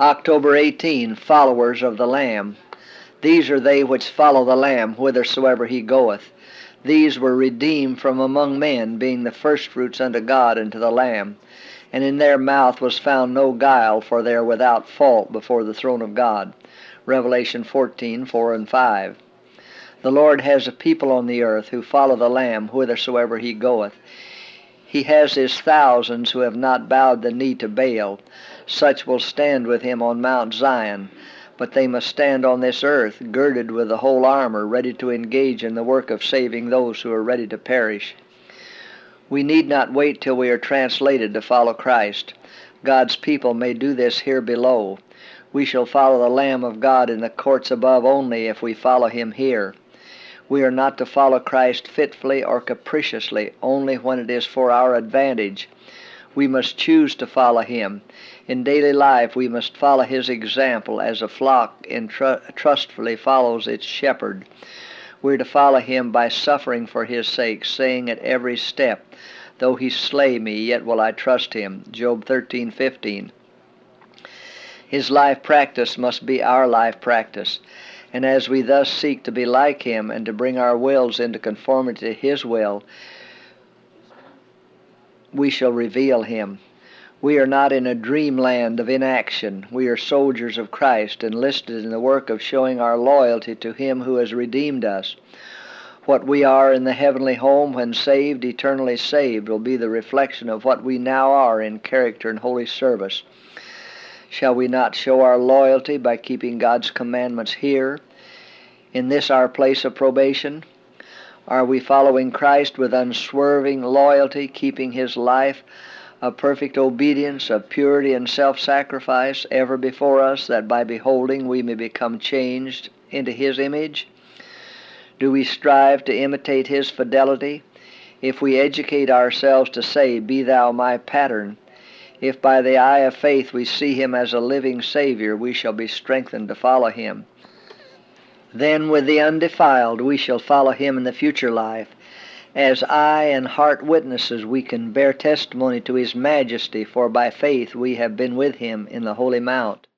October 18, followers of the Lamb. These are they which follow the Lamb whithersoever he goeth. These were redeemed from among men, being the firstfruits unto God and to the Lamb. And in their mouth was found no guile, for they are without fault before the throne of God. Revelation 14:4 and 5. The Lord has a people on the earth who follow the Lamb whithersoever he goeth. He has his thousands who have not bowed the knee to Baal. Such will stand with him on Mount Zion, but they must stand on this earth, girded with the whole armor, ready to engage in the work of saving those who are ready to perish. We need not wait till we are translated to follow Christ. God's people may do this here below. We shall follow the Lamb of God in the courts above only if we follow him here. We are not to follow Christ fitfully or capriciously, only when it is for our advantage. We must choose to follow him. In daily life we must follow his example as a flock trustfully follows its shepherd. We are to follow him by suffering for his sake, saying at every step, "Though he slay me, yet will I trust him." Job 13:15. His life practice must be our life practice. And as we thus seek to be like him and to bring our wills into conformity to his will, we shall reveal him. We are not in a dreamland of inaction. We are soldiers of Christ, enlisted in the work of showing our loyalty to him who has redeemed us. What we are in the heavenly home when saved, eternally saved, will be the reflection of what we now are in character and holy service. Shall we not show our loyalty by keeping God's commandments here, in this our place of probation? Are we following Christ with unswerving loyalty, keeping his life of perfect obedience, of purity and self-sacrifice ever before us, that by beholding we may become changed into his image? Do we strive to imitate his fidelity? If we educate ourselves to say, "Be thou my pattern," if by the eye of faith we see him as a living Savior, we shall be strengthened to follow him. Then with the undefiled we shall follow him in the future life. As eye and heart witnesses we can bear testimony to his majesty, for by faith we have been with him in the holy mount.